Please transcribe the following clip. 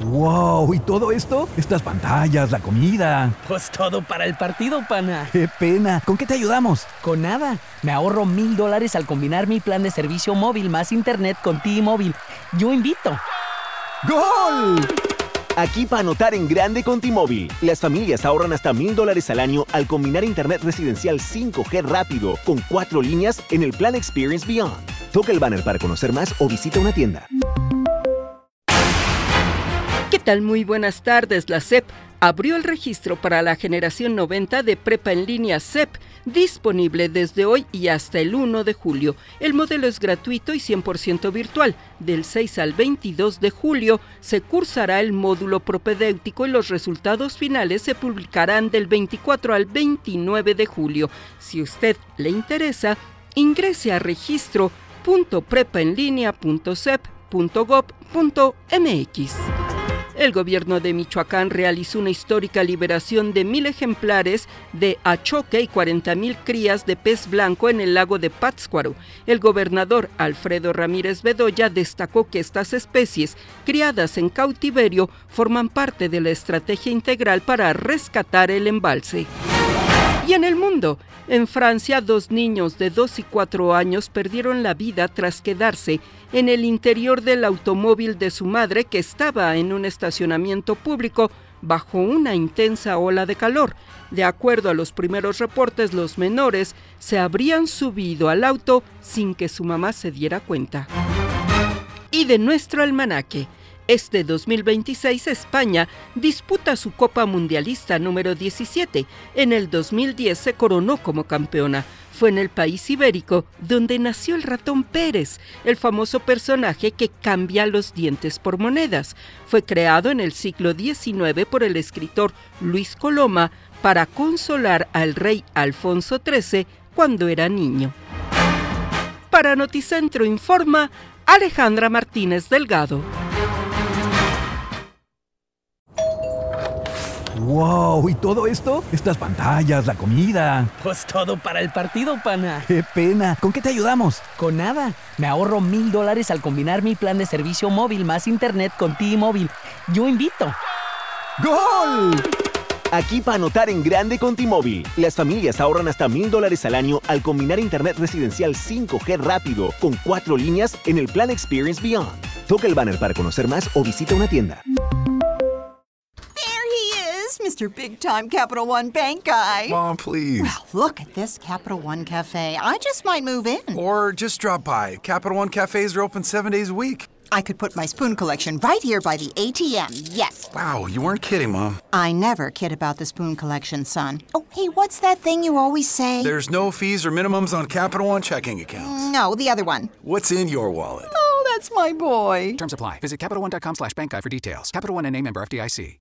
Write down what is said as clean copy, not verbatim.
¡Wow! ¿Y todo esto? Estas pantallas, la comida. Pues todo para el partido, pana. ¡Qué pena! ¿Con qué te ayudamos? Con nada. Me ahorro $1,000 al combinar mi plan de servicio móvil más internet con T-Mobile. Yo invito. ¡Gol! Aquí para anotar en grande con T-Mobile. Las familias ahorran hasta $1,000 al año al combinar internet residencial 5G rápido con 4 líneas en el plan Experience Beyond. Toca el banner para conocer más o visita una tienda. ¿Qué tal? Muy buenas tardes. La SEP abrió el registro para la generación 90 de prepa en línea SEP, disponible desde hoy y hasta el 1 de julio. El modelo es gratuito y 100% virtual. Del 6 al 22 de julio se cursará el módulo propedéutico y los resultados finales se publicarán del 24 al 29 de julio. Si usted le interesa, ingrese a registro.prepaenlinea.sep.gov.mx. El gobierno de Michoacán realizó una histórica liberación de 1,000 ejemplares de achoque y 40,000 crías de pez blanco en el lago de Pátzcuaro. El gobernador Alfredo Ramírez Bedoya destacó que estas especies, criadas en cautiverio, forman parte de la estrategia integral para rescatar el embalse. Y en el mundo, en Francia, 2 niños de 2 y 4 años perdieron la vida tras quedarse en el interior del automóvil de su madre, que estaba en un estacionamiento público bajo una intensa ola de calor. De acuerdo a los primeros reportes, los menores se habrían subido al auto sin que su mamá se diera cuenta. Y de nuestro almanaque. Este 2026 España disputa su Copa Mundialista número 17. En el 2010 se coronó como campeona. Fue en el país ibérico donde nació el ratón Pérez, el famoso personaje que cambia los dientes por monedas. Fue creado en el siglo XIX por el escritor Luis Coloma para consolar al rey Alfonso XIII cuando era niño. Para Noticentro informa Alejandra Martínez Delgado. ¡Wow! ¿Y todo esto? Estas pantallas, la comida. Pues todo para el partido, pana. ¡Qué pena! ¿Con qué te ayudamos? Con nada. Me ahorro $1,000 al combinar mi plan de servicio móvil más internet con T-Mobile. Yo invito. ¡Gol! Aquí para anotar en grande con T-Mobile. Las familias ahorran hasta $1,000 al año al combinar internet residencial 5G rápido con 4 líneas en el plan Experience Beyond. Toca el banner para conocer más o visita una tienda. Mr. Big Time Capital One Bank guy. Mom, please. Well, look at this Capital One Cafe. I just might move in. Or just drop by. Capital One cafes are open 7 days a week. I could put my spoon collection right here by the ATM, yes. Wow, you weren't kidding, Mom. I never kid about the spoon collection, son. Oh, hey, what's that thing you always say? There's no fees or minimums on Capital One checking accounts. No, the other one. What's in your wallet? Oh, that's my boy. Terms apply. Visit CapitalOne.com/bankguide for details. Capital One NA, member FDIC.